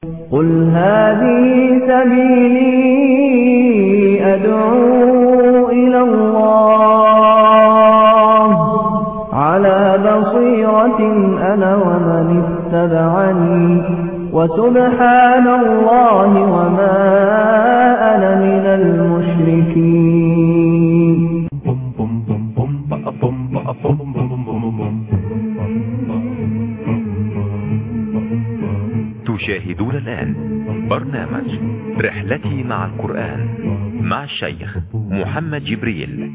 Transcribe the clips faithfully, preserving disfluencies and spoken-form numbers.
قل هذه سبيلي أدعو إلى الله على بصيرة أنا ومن اتبعني وسبحان الله وما أنا من المشركين. تشاهدون الآن برنامج رحلتي مع القرآن مع الشيخ محمد جبريل.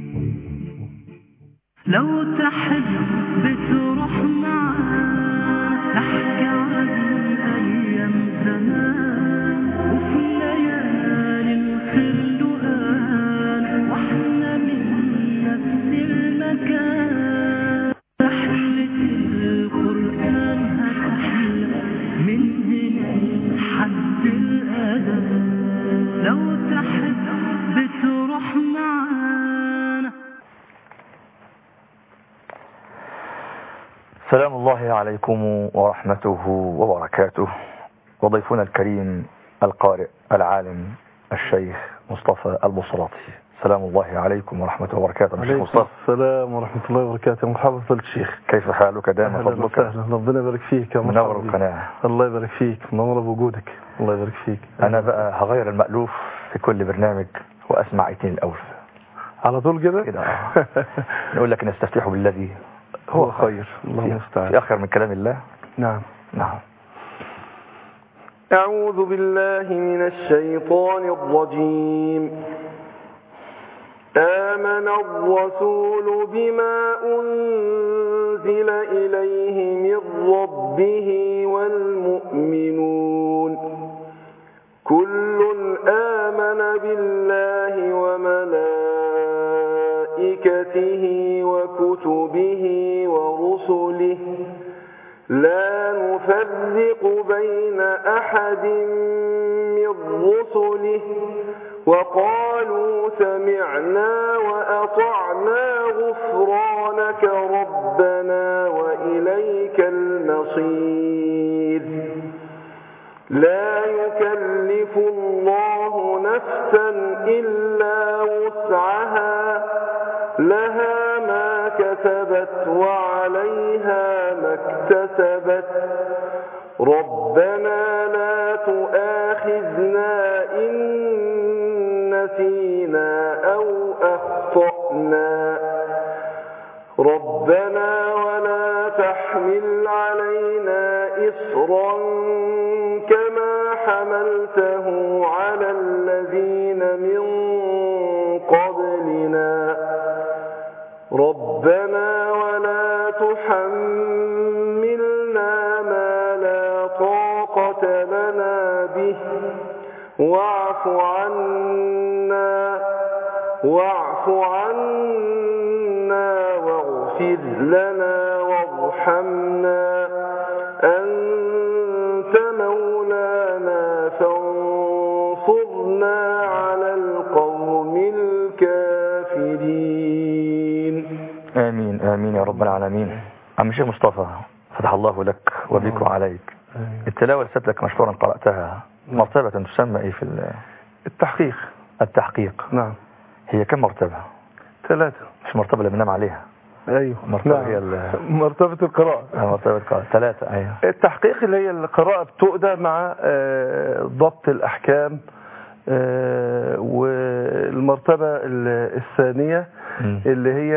لو تحب تروح معاه تحكي عن أيام زمان وفي ليالي الخلوان واحنا من نفس المكان رحلة القرآن هتحلى من هنا حد الأذى. لو تحب تروح معانا. سلام الله عليكم ورحمته وبركاته، وضيفنا الكريم القارئ العالم الشيخ مصطفى البصراطي. سلام الله عليكم ورحمة الله وبركاته. عليكم السلام ورحمة الله وبركاته. مرحبا فضيلة الشيخ، كيف حالك؟ دائما فضلك. ربنا يبارك فيك يا منور القناة. الله يبارك فيك، منور بوجودك. الله يبارك فيك. أنا بقى هغير المألوف في كل برنامج وأسمع ايتين الأول على طول كده كده. نقول لك نستفتح بالذي هو خير. الله المستعان. في آخر من كلام الله. نعم نعم. أعوذ بالله من الشيطان الرجيم. آمن الرسول بما أنزل إليه من ربه والمؤمنون كل آمن بالله وملائكته وكتبه ورسله لا نفرق بين أحد من رسله وقالوا سمعنا وأطعنا غفرانك ربنا وإليك المصير. لا يكلف الله نفسا إلا وسعها لها ما كسبت وعليها ما اكتسبت ربنا لا تؤاخذنا إن نسينا أو أخطأنا ربنا ولا تحمل علينا إصرا كما حملته على الذين من قبلنا ربنا ولا تحملنا ما لا طاقة لنا به واعف عنا واعف عنا واغفر لنا وارحمنا أنت مولانا فانصرنا على القوم الكافرين. آمين آمين يا رب العالمين. عم الشيخ مصطفى، فتح الله لك وبك وعليك. التلاوة اللي لك مشكورا قرأتها مرتبة تسمى ايه في التحقيق؟ التحقيق. نعم. هي كم مرتبة؟ ثلاثة. مش مرتبة اللي بننام عليها؟ ايوه مرتبة. نعم. هي مرتبة القراءة. مرتبة القراءة ثلاثة. ايوه. التحقيق اللي هي القراءة بتؤدى مع ضبط الأحكام، والمرتبة الثانية اللي هي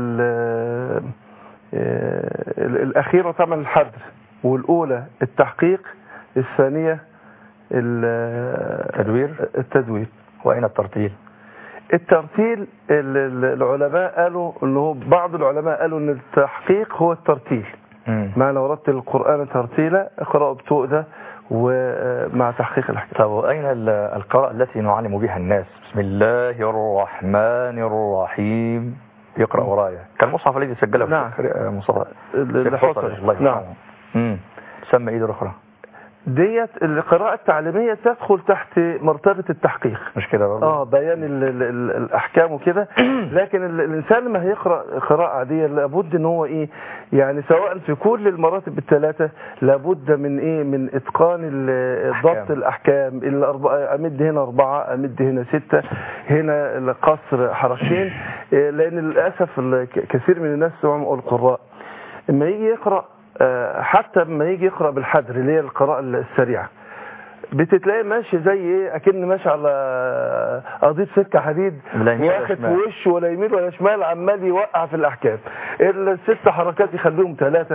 الأخيرة طبعا الحدر، والأولى التحقيق، الثانية التدوير. التدوير. وأين الترتيل؟ الترتيل العلماء قالوا انه بعض العلماء قالوا ان التحقيق هو الترتيل. معنى ورتل القرآن ترتيلا، قراءة بتؤدى ومع تحقيق الأحكام. طب وأين القراءة التي نعلم بها الناس؟ بسم الله الرحمن الرحيم يقرأ ورايا كالمصحف الذي سجله. نعم. مصحف الحصري. الله. نعم. امم تسمى ايه الأخرى؟ ديت القراءة التعليمية تدخل تحت مرتبة التحقيق، مش كده برضه؟ اه بيان ال ال ال الأحكام وكده. لكن ال الإنسان لما هيقرأ قراءة عادية لابد إن هو إيه، يعني سواء في كل المراتب الثلاثة لابد من إيه، من إتقان ضبط الأحكام. الأربعة أمد هنا أربعة، أمد هنا ستة، هنا القصر حركتين. لأن للأسف كثير من الناس سواء القراء لما يجي يقرأ، حتى لما يجي يقرأ بالحدر اللي هي القراءة السريعة، بتتلاقي ماشي زي ايه، اكن ماشي على قضيب سكه حديد، واخد في وشه ولا يمين ولا شمال، عمال يوقع في الاحكام. الست حركات يخليهم ثلاثه،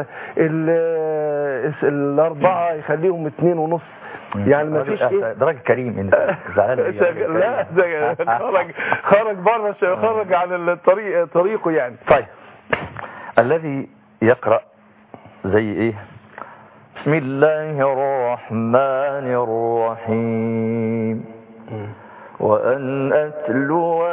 الاربعه يخليهم اثنين ونص. يعني ما فيش ايه، ده راجل كريم انت زعلان. لا ده خرج خرج بره، خرج عن الطريق طريقه يعني. طيب الذي يقرأ زي ايه؟ بسم الله الرحمن الرحيم وأن أتلو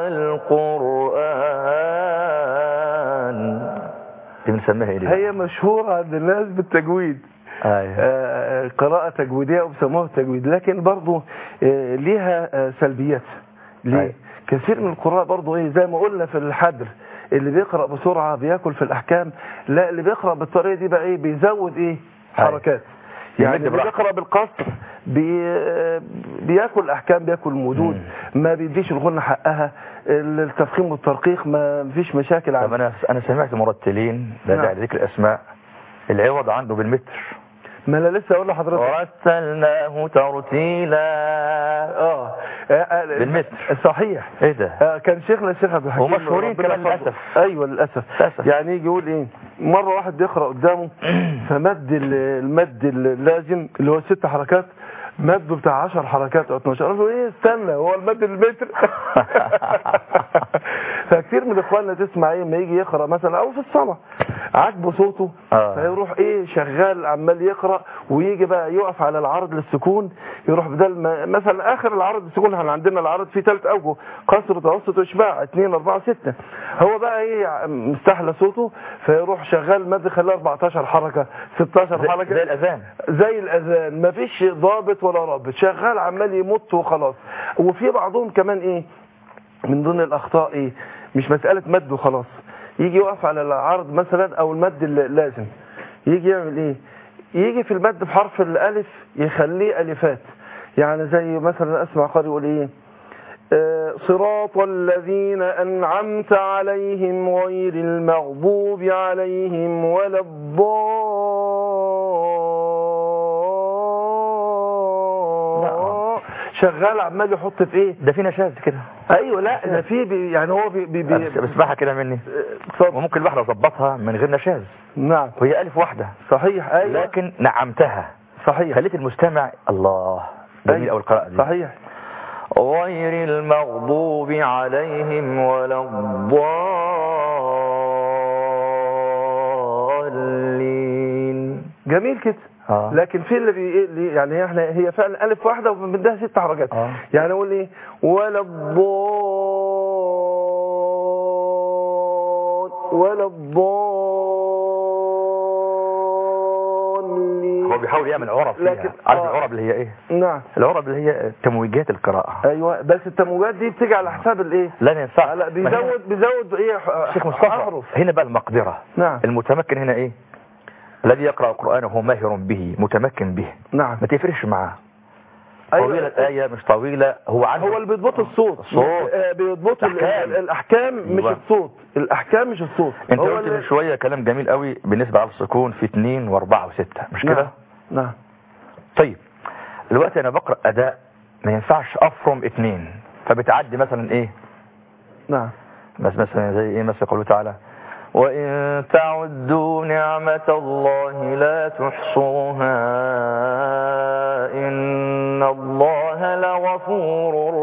القرآن، دي بنسميها ايه دي؟ هي مشهورة عند الناس بالتجويد. أيوة. آه قراءة تجويدية وبسموها التجويد، لكن برضو آه ليها آه سلبيات. ليه؟ أيوة. كثير من القراء برضو ايه زي ما قلنا في الحدر، اللي بيقرأ بسرعة بياكل في الأحكام، لا اللي بيقرأ بالطريقة دي بقى ايه، بيزود ايه حركات. يعني اللي بيقرأ بالقصر بي بياكل الأحكام، بياكل المدود، ما بيديش الغنة حقها، التفخيم والترقيق ما فيش مشاكل عنه. طب انا انا سمعت مرتلين لا داعي لذكر الاسماء، العوض عنده بالمتر. ما انا لسه اقول لحضرتك ورتلناه ترتيلا. اه بالمتر صحيح. ايه ده؟ آه كان شيخنا الشيخ عبد الحكيم ومشهورين كمان للاسف. ايوه للاسف. يعني يجي يقول ايه، مره واحد بيقرا قدامه فمد المد اللازم اللي هو ست حركات، مده بتاع عشر حركات او اتناشر. قال له ايه استنى، هو المد المتر؟ فكتير من اخواننا تسمع ايه لما يجي يقرا مثلا او في الصلاه عاجبه صوته، آه. فيروح ايه شغال عمال يقرا، ويجي بقى يقف على العرض للسكون، يروح بدل ما مثلا اخر العرض السكون، احنا عندنا العرض فيه ثلاث اوجه، قصر وتوسط واشباع، اثنين أربعة ستة. هو بقى ايه مستحلى صوته، فيروح شغال مد خلاه أربعتاشر حركه ستاشر حركه زي الاذان. زي الاذان، مفيش ضابط ولا رابط، شغال عمال يمط وخلاص. وفي بعضهم كمان ايه من ضمن الاخطاء ايه، مش مساله مد وخلاص، يجي يقف على العرض مثلا او المد اللازم، يجي يعمل ايه، يجي في المد في حرف الالف يخليه الفات. يعني زي مثلا اسمع قارئ يقول ايه، آه صراط الذين انعمت عليهم غير المغضوب عليهم ولا الضالين، شغال عمال يحط في ايه، ده في نشاز كده. ايوه لا ده في بي يعني هو بي بي بي بسمعها كده مني. وممكن الواحده اظبطها من غير نشاز. نعم. وهي الف واحده. صحيح. ايوه. لكن نعمتها. صحيح. خليت المستمع الله جميل. أيوة. او القراءه دي. صحيح. غير المغضوب عليهم ولا الضالين. جميل كده. آه. لكن في اللي بي يعني احنا هي فعلا الف واحده وبدها ست حركات. آه. يعني اقول ايه ولا الضال ولا الضالين. هو بيحاول يعمل عرب فيها. لكن عارف آه. العرب اللي هي ايه؟ نعم. العرب اللي هي تمويجات القراءه. ايوه بس التمويجات دي بتيجي على حساب الايه؟ لا ينفع. لا بيزود بيزود ايه شيخ مصطفى. هنا بقى المقدره. نعم. المتمكن هنا ايه؟ الذي يقرأ القرآن وهو ماهر به متمكن به. نعم. ما تفرش معاه. أيوة. طويلة الآية مش طويلة، هو عنده هو اللي بيضبط الصوت. الصوت. بيضبط الأحكام. الأحكام مش أيوة. الصوت. الأحكام مش الصوت. انت قلت من شوية كلام جميل قوي بالنسبة على السكون في اثنين واربعة وستة مش نعم. كده؟ نعم. طيب دلوقتي أنا بقرأ أداء ما ينفعش أفرم اثنين، فبتعدي مثلا إيه؟ نعم. بس مثلا زي إيه مثلا قوله تعالى وإن تعدوا نعمة الله لا تحصوها إن الله لغفور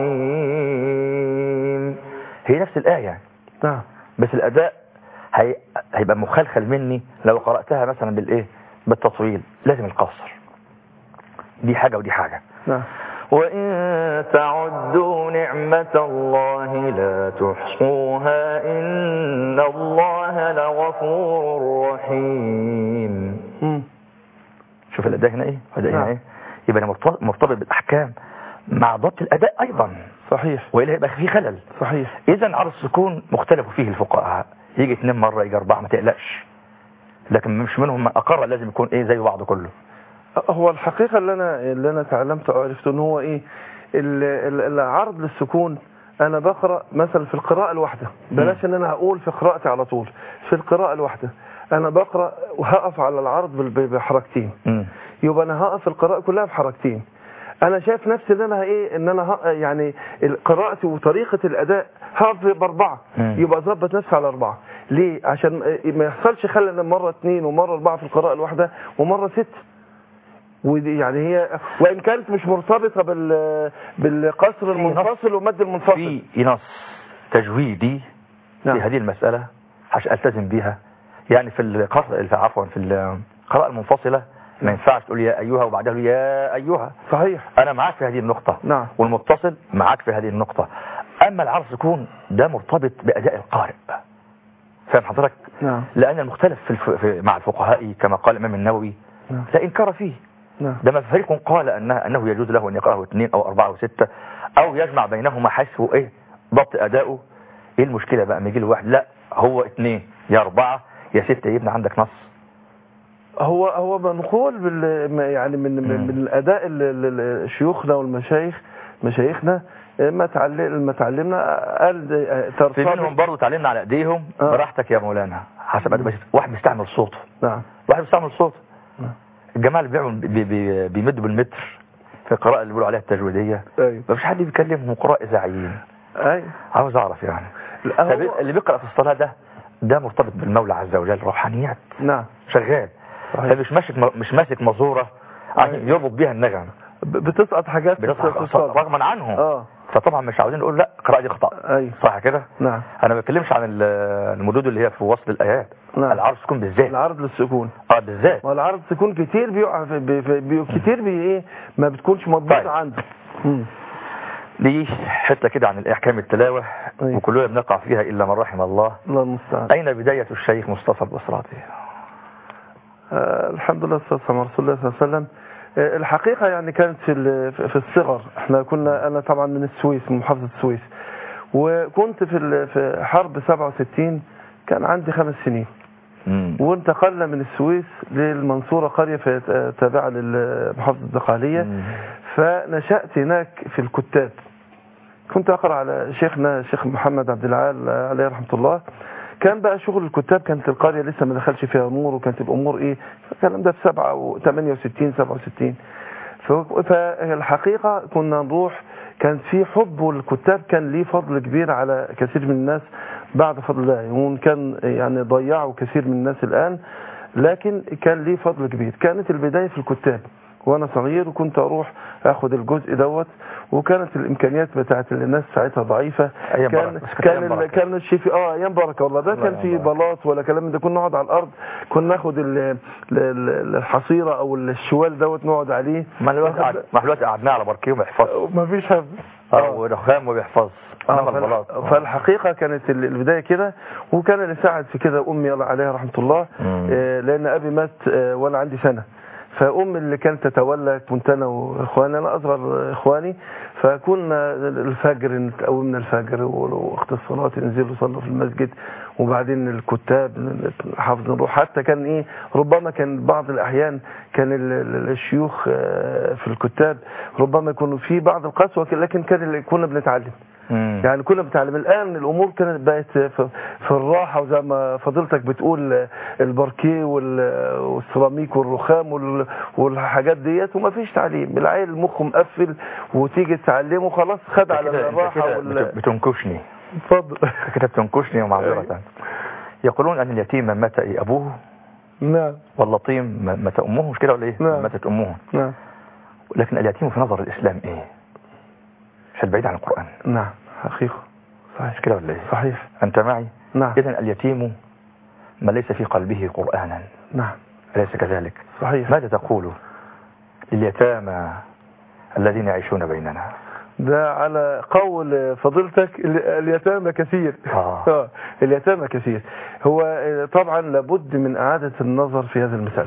رحيم. هي نفس الآية. نعم. بس الأداء هي... هيبقى مخلخل مني لو قرأتها مثلا بالإيه بالتطويل، لازم القصر. دي حاجة ودي حاجة. نعم. وإن تعدوا نعمة الله لا تحصوها إن الله لغفور رحيم. شوف الأداء هنا إيه الأداء هنا نعم. إيه يبقى أنا مرتبط مرتبط بالأحكام مع ضبط الأداء أيضا، صحيح وإلا يبقى فيه خلل. صحيح. إذا عرض السكون مختلف فيه الفقهاء، يجي اثنين مرة يجي أربعة ما تقلقش، لكن مش منهم من أقر لازم يكون إيه زي بعضه كله. هو الحقيقة اللي أنا اللي أنا تعلمت أو عرفت إن هو إيه ال- ال- العرض للسكون. أنا بقرأ مثلا في القراءة الواحدة، بلاش إن أنا أقول في قراءتي على طول، في القراءة الواحدة أنا بقرأ وهقف على العرض بال- بحركتين، مم. يبقى أنا هقف القراءة كلها بحركتين. أنا شايف نفسي إن أنا إيه إن أنا ه- يعني قراءتي وطريقة الأداء هقف بأربعة، مم. يبقى أظبط نفسي على أربعة. ليه؟ عشان ما يحصلش خلل مرة اثنين ومرة أربعة في القراءة الواحدة ومرة ست. ودي يعني هي وان كانت مش مرتبطه بال بالقصر المنفصل ومد المنفصل. في نص تجويدي نعم. في هذه المسألة عشان التزم بيها، يعني في القصر عفوا في القراءة المنفصلة ما ينفعش تقول يا ايها وبعدها يا ايها. صحيح. انا معاك في هذه النقطة. نعم. والمتصل معاك في هذه النقطة. اما العرض سكون ده مرتبط باداء القارئ، فاهم حضرتك؟ نعم. لان المختلف في الف... في مع الفقهاء كما قال الامام النووي نعم. لا انكار فيه. نعم. ده ما فريق قال انه انه يجوز له ان يقراه اثنين او اربعة او ستة او يجمع بينهما حيث ايه ضبط اداؤه. ايه المشكلة بقى ما يجي له واحد لا هو اثنين يا اربعة يا ستة يبنى عندك نص. هو هو منقول بال يعني من من, من الاداء ال- شيوخنا والمشايخ مشايخنا ما تعلم ما تعلمنا قال في منهم برضه تعلمنا على ايديهم. آه. براحتك يا مولانا حسب أدب. واحد بيستعمل صوته. نعم. واحد بيستعمل صوته. نعم. الجماعه اللي بيعملوا بي بي بيمدوا بالمتر في القراءه اللي بيقولوا عليها التجويديه. ايوه. مفيش حد بيكلمهم قراء اذاعيين. ايوه. عاوز اعرف يعني هو... اللي بيقرا في الصلاه ده ده مرتبط بالمولى عز وجل، روحانيات. نعم. شغال. فمش ماسك مش ماسك مزوره عشان يربط بيها النغم. بتسقط حاجات بتسقط رغما عنهم. اه فطبعا مش عاوزين نقول لا القراءه دي خطا. ايوه. صح كده. نعم. انا ما بتكلمش عن المدود اللي هي في وصل الايات. نعم. العرض سكون بالذات. العرض للسكون اه بالذات. ما العرض سكون كتير بيقع في بي بي كتير بي ايه ما بتكونش مضبوطه. طيب. عنده امم دي حته كده عن الاحكام التلاوه. أيوه. وكلنا بنقع فيها الا من رحم الله. الله المستعان. اين بدايه الشيخ مصطفى البصراتي؟ آه الحمد لله والصلاه والسلام على رسول الله صلى الله عليه وسلم. آه الحقيقه يعني كانت في في الصغر. احنا كنا انا طبعا من السويس من محافظه السويس، وكنت في في حرب سبعة وستين كان عندي خمس سنين. مم. وانتقلنا من السويس للمنصورة قرية تابعة للمحافظة الدقهلية. فنشأت هناك في الكتاب. كنت أقرأ على شيخنا الشيخ محمد عبد العال عليه رحمة الله. كان بقى شغل الكتاب كانت القرية لسه ما دخلش فيها نور، وكانت الأمور إيه الكلام ده في سبعة وثمانية وستين سبعة وستين. فالحقيقة كنا نروح كان في حب الكتاب كان ليه فضل كبير على كثير من الناس بعد فضل الله، وان كان يعني ضيعوا كثير من الناس الآن، لكن كان ليه فضل كبير. كانت البداية في الكتاب وانا صغير، وكنت اروح اخد الجزء دوت، وكانت الامكانيات بتاعت الناس ساعتها ضعيفه. كان كان كان الشيء في اه ايام بركه والله. ده كان في بلاط ولا كلام ده، كنا نقعد على الارض، كنا ناخد الحصيره او الشوال دوت نقعد عليه. ما دلوقتي قعدنا على باركيه وما يحفظش، ما فيش حفظ اه ورخام وبيحفظ. آه فالحقيقة كانت البداية كده، وكان اللي ساعد في كده أمي عليها رحمة الله. آه لأن أبي مات آه وأنا عندي سنة، فأمي اللي كانت تتولى، كنت أنا وإخواني، أنا أصغر إخواني، فكنا الفجر نتقومنا الفجر ووقت الصلاة ننزل نصلي في المسجد، وبعدين الكتاب حافظ نروح. حتى كان إيه ربما كان بعض الأحيان كان الشيوخ في الكتاب ربما يكونوا في بعض القسوة، لكن كان كنا بنتعلم. مم. يعني كنا بنتعلم. الآن الأمور كانت بقت في الراحة، وزي ما فضيلتك بتقول الباركيه والسيراميك والرخام والحاجات ديت، وما فيش تعليم. العيل مخه مقفل وتيجي تعلمه خلاص خد على الراحة وال... بتنكشني. اتفضل. كده بتنكشني ومعذرة. يقولون أن اليتيم من مات أبوه. نعم. واللطيم مات أمه، مش كده ولا إيه؟ نعم. ماتت أمه. نعم. لكن اليتيم في نظر الإسلام إيه؟ مش بعيد عن القرآن. نعم حقيقة. صحيح. مش كده ولا إيه؟ صحيح. أنت معي؟ نعم. إذن اليتيم ما ليس في قلبه قرآنا. نعم. أليس كذلك؟ صحيح. ماذا تقول لليتامى الذين يعيشون بيننا؟ ده على قول فضيلتك اليتامى كثير. آه. اليتامى كثير. هو طبعا لابد من إعادة النظر في هذه المسألة.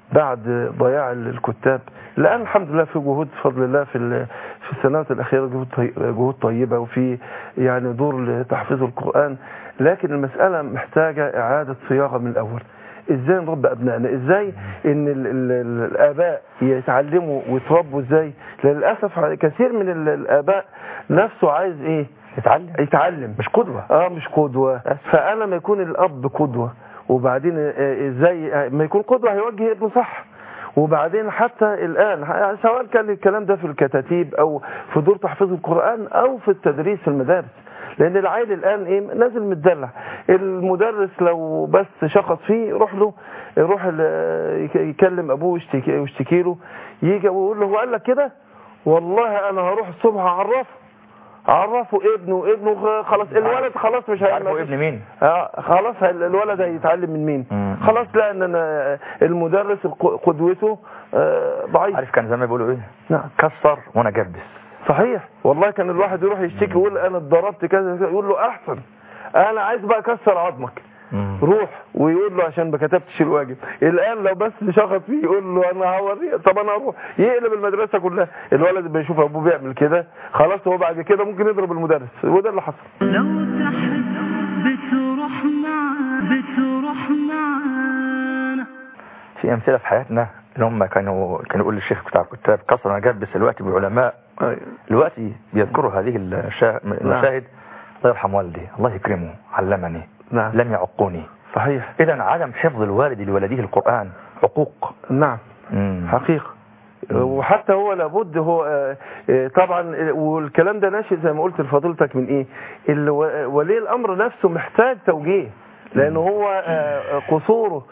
بعد ضياع الكتاب. الآن الحمد لله في جهود بفضل الله في في السنوات الأخيرة، جهود جهود طيبة، وفي يعني دور لتحفيظ القرآن، لكن المسألة محتاجة إعادة صياغة من الأول. ازاي نربي ابنائنا، ازاي ان ال ال ال الاباء يتعلموا ويتربوا ازاي. للاسف كثير من ال الاباء نفسه عايز ايه، يتعلم يتعلم مش قدوة. اه مش قدوة. فانا ما يكون الاب قدوة، وبعدين ازاي ما يكون قدوة هيوجه ابنه صح. وبعدين حتى الآن سواء كان الكلام ده في الكتاتيب أو في دور تحفيظ القرآن أو في التدريس في المدارس، لأن العيل الآن إيه نازل متدلع. المدرس لو بس شخص فيه يروح له يروح يكلم أبوه يشتكي له، يجي ويقول له هو قال لك كده، والله أنا هروح الصبح أعرفه عرفوا ابنه ابنه خلاص الولد خلاص مش عارفوا ابن مين. اه خلاص الولد هيتعلم من مين. مم. خلاص لان انا المدرس قدوته آه ضعيف. عارف كان زمان بيقولوا ايه؟ نعم كسر وانا جبس. صحيح والله. كان الواحد يروح يشتكي يقول انا اتضربت كذا، يقول له احسن انا عايز بقى اكسر عظمك. مم. روح ويقول له عشان ما كتبتش الواجب. الان لو بس شخص فيه يقول له انا هوريه، طب انا اروح يقلب المدرسه كلها. الولد بيشوف ابوه بيعمل كده خلاص هو بعد كده ممكن يضرب المدرس، وده اللي حصل. لو تحب بتروح معانا بتروح معانا. في امثله في حياتنا اللي هم كانوا كانوا يقول للشيخ بتاع الكتاب كسر انا جبس، دلوقتي بالعلماء دلوقتي بيذكروا هذه المشاهد. الله يرحم والدي الله يكرمه علمني. نعم. لم يعقوني. صحيح. إذا عدم حفظ الوالد لولده القرآن حقوق. نعم. مم. حقيقة. مم. وحتى هو لابد هو طبعا، والكلام ده ناشئ زي ما قلت لفضيلتك من ايه، ولي الامر نفسه محتاج توجيه، لانه هو قصوره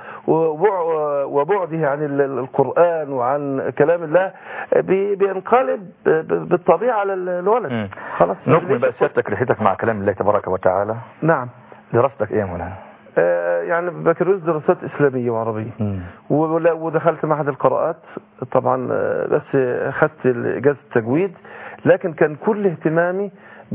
وبعده عن القرآن وعن كلام الله بينقلب بالطبيعة على الولد. مم. خلاص نكمل بقى سيادتك رحلتك مع كلام الله تبارك وتعالى. نعم. دراستك ايه يا مولانا؟ آه يعني بكالوريوس دراسات اسلاميه وعربيه، ودخلت معهد القراءات طبعا، بس اخذت اجازه التجويد، لكن كان كل اهتمامي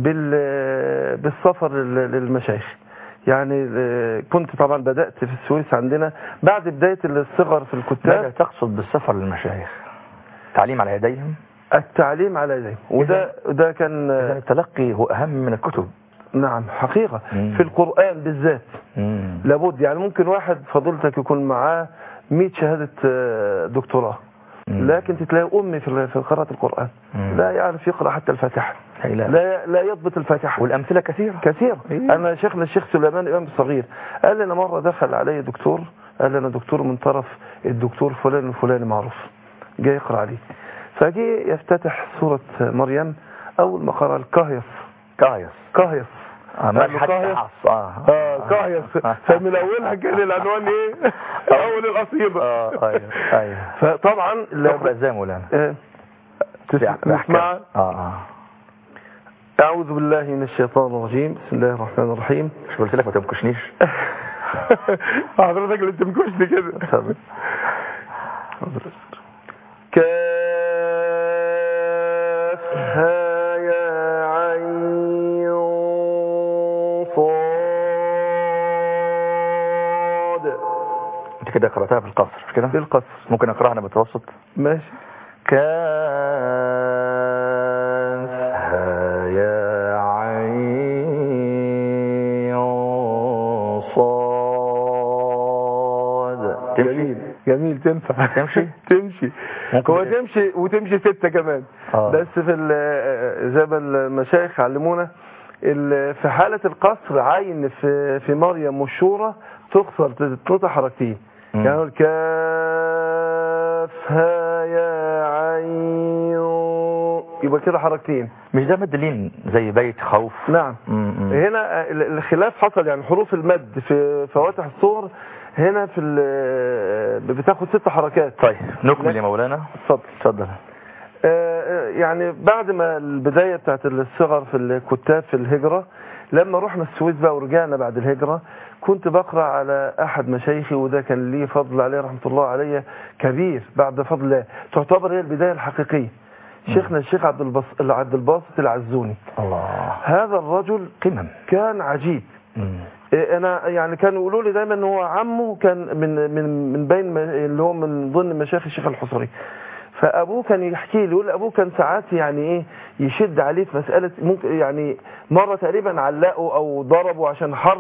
بالسفر للمشايخ. يعني كنت طبعا بدات في السويس عندنا بعد بدايه الصغر في الكتاب. ماذا تقصد بالسفر للمشايخ؟ تعليم على يديهم؟ التعليم على يديهم، وده ده كان التلقي هو اهم من الكتب. نعم حقيقة. مم. في القرآن بالذات مم. لابد، يعني ممكن واحد فضيلتك يكون معاه مئة شهادة دكتوراه، مم. لكن تلاقي أمي في قراءة القرآن مم. لا يعرف يقرأ حتى الفاتحة، لا لا يضبط الفاتحة. والأمثلة كثيرة كثير. إيه؟ أنا شيخنا الشيخ سليمان الإمام الصغير قال لنا مرة دخل علي دكتور، قال لنا دكتور من طرف الدكتور فلان الفلاني معروف جاي يقرأ عليه، فجي يفتتح سورة مريم أول ما قرأ الكهيص كهيص كهيص اه كهيص اه كهيص فمن اولها كان العنوان ايه اول القصيده. اه ايوه ايوه. فطبعا نقرا ازاي مولانا؟ اه تسمع. اه اه اعوذ بالله من الشيطان الرجيم، بسم الله الرحمن الرحيم. مش قلت لك ما تنكشنيش؟ حضرتك اللي تنكشني كده. كافها كده قرأتها في القصر مش كده؟ في القصر. ممكن اقراها انا متوسط؟ ماشي. كافها يا عين صاد. جميل جميل. تنفع تمشي تمشي هو تمشي وتمشي ستة كمان. آه. بس في زي ما المشايخ علمونا في حالة القصر عين في في مريم والشورى تقصر تنطق حركتين، يعني الكافها يا عين يبقى كده حركتين. مش ده مد لين زي بيت خوف؟ نعم. مم. هنا الخلاف حصل، يعني حروف المد في فواتح الصور هنا في بتاخد ست حركات. طيب نكمل يا مولانا. اتفضل اتفضل. يعني بعد ما البداية بتاعت الصغر في الكتاب في الهجرة، لما رحنا السويس بقى ورجعنا بعد الهجرة، كنت بقرأ على أحد مشايخي، وده كان لي فضل عليه رحمة الله عليه كبير بعد فضل الله، تعتبر هي البداية الحقيقية. شيخنا الشيخ عبد الباسط عبد الباسط العزوني. الله. هذا الرجل قمم. كان عجيب. مم. انا يعني كانوا يقولوا لي دايما ان هو عمه كان من من من بين اللي هو من ضمن مشايخ الشيخ الحصري. فابوه كان يحكي لي يقول ابوه كان ساعات يعني ايه يشد عليه في مساله، ممكن يعني مره تقريبا علقه او ضربه عشان حرف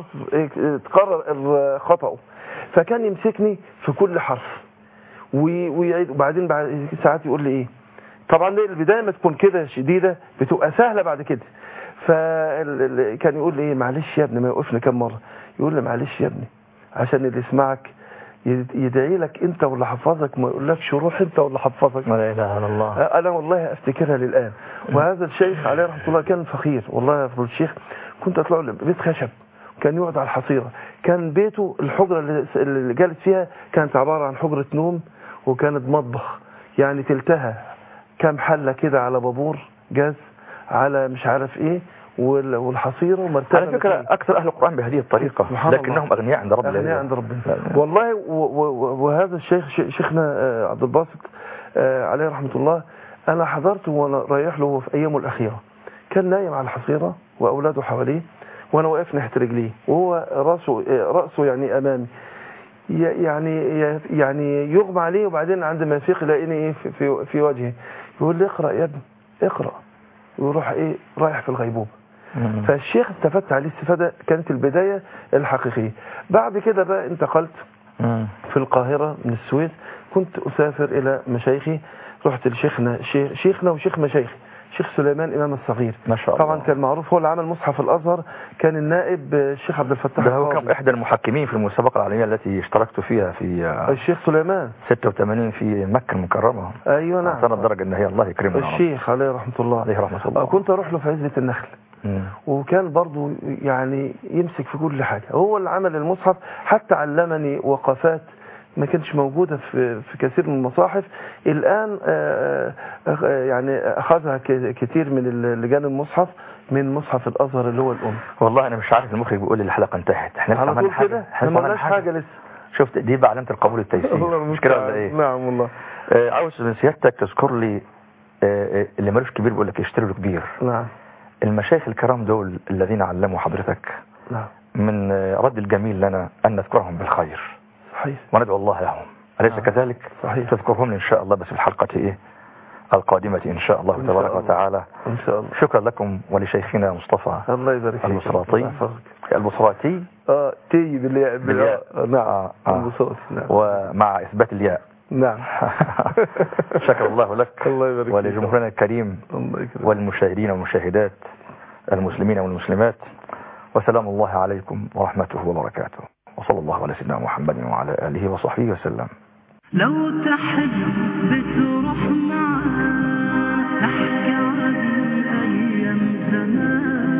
تقرر خطأه، فكان يمسكني في كل حرف ويعيد. وبعدين بعد ساعات يقول لي ايه، طبعا البدايه ما تكون كده شديده بتبقى سهله بعد كده. فكان يقول لي ايه، معلش يا ابني، ما يوقفني كم مره يقول لي معلش يا ابني عشان اللي يسمعك يدعي لك انت واللي حفظك، ما يقولكش روح انت واللي حفظك. لا اله الا الله. انا والله افتكرها للان. وهذا الشيخ عليه رحمه الله كان فقير والله يا فضل الشيخ. كنت اطلع له بيت خشب، كان يقعد على الحصيره. كان بيته الحجره اللي جالس فيها كانت عباره عن حجره نوم، وكانت مطبخ يعني تلتها كام حله كده على بابور جاز على مش عارف ايه، والحصيره ومرتبه. على فكره اكثر اهل القران بهذه الطريقه، لكنهم اغنياء عند رب اغنياء عند ربنا والله. وهذا الشيخ شيخنا عبد الباسط عليه رحمه الله، انا حضرته وانا رايح له في ايامه الاخيره، كان نايم على الحصيره واولاده حواليه، وانا واقف ناحيه رجليه، وهو راسه راسه يعني امامي، يعني يعني يغمى عليه. وبعدين عندما يفيق يلاقيني ايه في في وجهه، يقول لي اقرا يا ابني اقرا، ويروح ايه رايح في الغيبوبه. فالشيخ استفدت عليه استفاده كانت البدايه الحقيقيه. بعد كده بقى انتقلت في القاهره من السويس، كنت اسافر الى مشايخي. رحت لشيخنا شيخ شيخنا وشيخ مشايخي شيخ سليمان امام الصغير، ما شاء الله. طبعا كان معروف هو اللي عمل مصحف الازهر، كان النائب الشيخ عبد الفتاح. ده هو كان احدى المحكمين في المسابقه العالميه التي اشتركت فيها في الشيخ سليمان ستة وثمانين في مكه المكرمه. ايوه نعم. احسن الدرجه ان هي الله يكرمه الشيخ عليه رحمه الله. عليه رحمه الله. كنت اروح له في عزبه النخل، مم. وكان برضو يعني يمسك في كل حاجه. هو اللي عمل المصحف، حتى علمني وقفات ما كانتش موجودة في في كثير من المصاحف. الآن آآ آآ يعني أخذها كثير من لجان المصحف من مصحف الأزهر اللي هو الأم. والله أنا مش عارف، المخرج بيقول لي الحلقة انتهت، احنا على طول كده احنا ما عملناش حاجة لسه. شفت دي بقى علامة القبول التيسير، مش كده ولا ايه؟ نعم والله. عاوز من سيادتك تذكر لي اللي مالوش كبير بيقول لك يشتري له كبير. نعم. المشايخ الكرام دول الذين علموا حضرتك، نعم، من رد الجميل لنا أن نذكرهم بالخير. صحيح. وندعو الله لهم، أليس آه. كذلك؟ صحيح. تذكرهم إن شاء الله بس في الحلقة إيه القادمة إن شاء الله تبارك وتعالى. إن شاء الله. شكرا لكم ولشيخنا مصطفى الله يبارك فيك. البصراتي البصراتي اه تي بالياء بالياء. نعم. آه. آه. البصراتي. نعم. ومع إثبات الياء. نعم. شكر الله لك. الله يبارك فيك. ولجمهورنا الكريم والمشاهدين والمشاهدات المسلمين والمسلمات، وسلام الله عليكم ورحمته وبركاته، وصلى الله على سيدنا محمد وعلى آله وصحبه وسلم. لو تحب بتروح معاه تحكي عن أيام زمان.